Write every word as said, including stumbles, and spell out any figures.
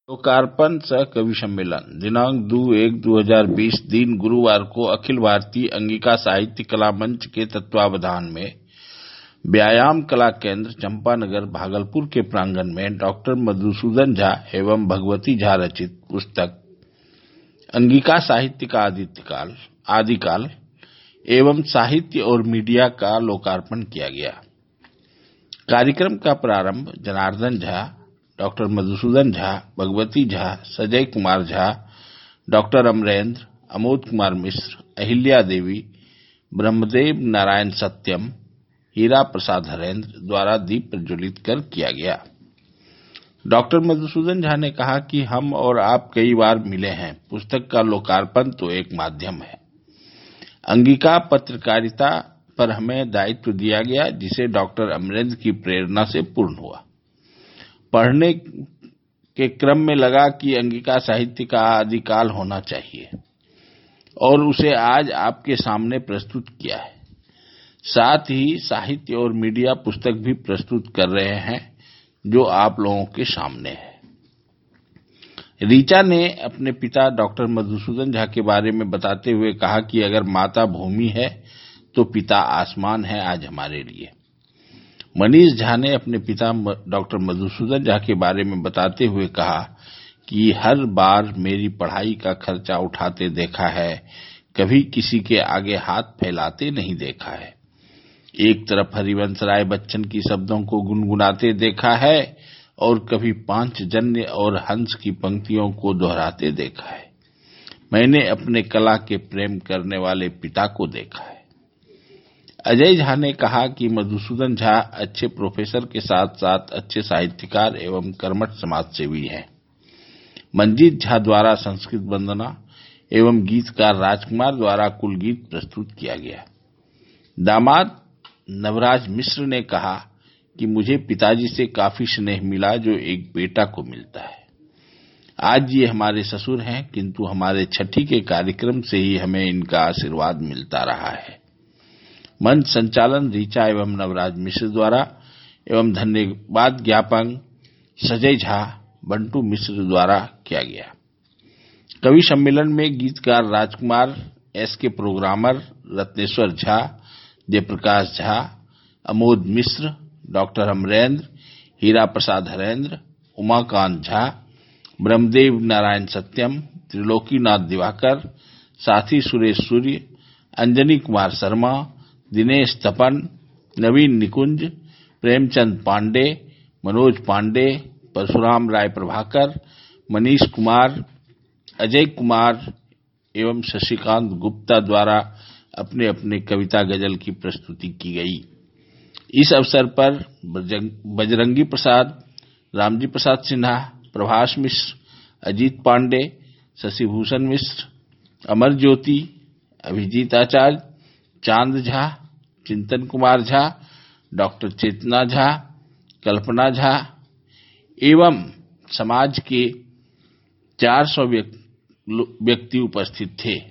लोकार्पण सह कवि सम्मेलन दिनांक दो एक दो हजार बीस दिन गुरुवार को अखिल भारतीय अंगिका साहित्य कला मंच के तत्वावधान में व्यायाम कला केंद्र चंपानगर भागलपुर के प्रांगण में डॉक्टर मधुसूदन झा एवं भगवती झा रचित पुस्तक अंगिका साहित्य का आदित्यकाल आदिकाल एवं साहित्य और मीडिया का लोकार्पण किया गया। कार्यक्रम का प्रारंभ जनार्दन झा, डॉक्टर मधुसूदन झा, भगवती झा, संजय कुमार झा, डॉक्टर अमरेंद्र, अमोद कुमार मिश्र, अहिल्या देवी, ब्रह्मदेव नारायण सत्यम, हीरा प्रसाद हरेंद्र द्वारा दीप प्रज्वलित कर किया गया। डॉक्टर मधुसूदन झा ने कहा कि हम और आप कई बार मिले हैं। पुस्तक का लोकार्पण तो एक माध्यम है। अंगिका पत्रकारिता पर हमें दायित्व दिया गया, जिसे डॉक्टर अमरेंद्र की प्रेरणा से पूर्ण हुआ। पढ़ने के क्रम में लगा कि अंगिका साहित्य का आदिकाल होना चाहिए और उसे आज आपके सामने प्रस्तुत किया है। साथ ही साहित्य और मीडिया पुस्तक भी प्रस्तुत कर रहे हैं, जो आप लोगों के सामने है। रीचा ने अपने पिता डॉक्टर मधुसूदन झा के बारे में बताते हुए कहा कि अगर माता भूमि है तो पिता आसमान है आज हमारे लिए। मनीष झा ने अपने पिता डॉक्टर मधुसूदन झा के बारे में बताते हुए कहा कि हर बार मेरी पढ़ाई का खर्चा उठाते देखा है, कभी किसी के आगे हाथ फैलाते नहीं देखा है। एक तरफ हरिवंश राय बच्चन की शब्दों को गुनगुनाते देखा है और कभी पांचजन्य और हंस की पंक्तियों को दोहराते देखा है। मैंने अपने कला के प्रेम करने वाले पिता को देखा है। अजय झा ने कहा कि मधुसूदन झा अच्छे प्रोफेसर के साथ साथ अच्छे साहित्यकार एवं कर्मठ समाजसेवी हैं। मंजीत झा द्वारा संस्कृत वंदना एवं गीतकार राजकुमार द्वारा कुल गीत प्रस्तुत किया गया। दामाद नवराज मिश्र ने कहा कि मुझे पिताजी से काफी स्नेह मिला जो एक बेटा को मिलता है। आज ये हमारे ससुर हैं, किंतु हमारे छठी के कार्यक्रम से ही हमें इनका आशीर्वाद मिलता रहा है। मंच संचालन रीचा एवं नवराज मिश्र द्वारा एवं धन्यवाद ज्ञापन संजय झा, बंटू मिश्र द्वारा किया गया। कवि सम्मेलन में गीतकार Rajkumar, S K programmer Ratneshwar Jha, Jayprakash Jha, Amod Mishra, doctor Amrendra, Hira Prasad Harendra, Umakant Jha, Brahmdev Narayan Satyam, Trilokinath Diwakar, साथी सुरेश सूर्य, अंजनी कुमार शर्मा, दिनेश तपन, नवीन निकुंज, प्रेमचंद पांडे, मनोज पांडे, परशुराम राय प्रभाकर, मनीष कुमार, अजय कुमार एवं शशिकांत गुप्ता द्वारा अपने अपने कविता गजल की प्रस्तुति की गई। इस अवसर पर बजरंगी प्रसाद, रामजी प्रसाद सिन्हा, प्रभाष मिश्र, अजीत पांडे, शशिभूषण मिश्र, अमर ज्योति, अभिजीत आचार्य, चांद झा, चिंतन कुमार झा, डॉक्टर चेतना झा, कल्पना झा एवं समाज के चार सौ व्यक्ति उपस्थित थे।